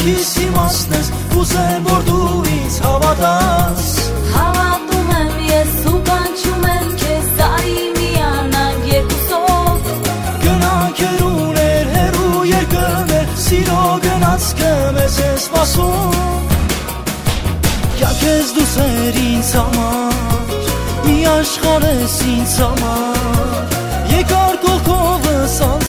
Կյանքիս իմաստն ես, ուզեմ որ դու ինձ հավատաս։ Հավատում եմ ես ու կանչում եմ քեզ, արի միանանք երկուսով։ Գնանք երուներ, հեռու երկրներ, սիրո գնացքը մեզ է սպասում։ Կյանք ես դու սեր ինձ համար, մի աշխարհ ես ինձ համար, երկար կողքովս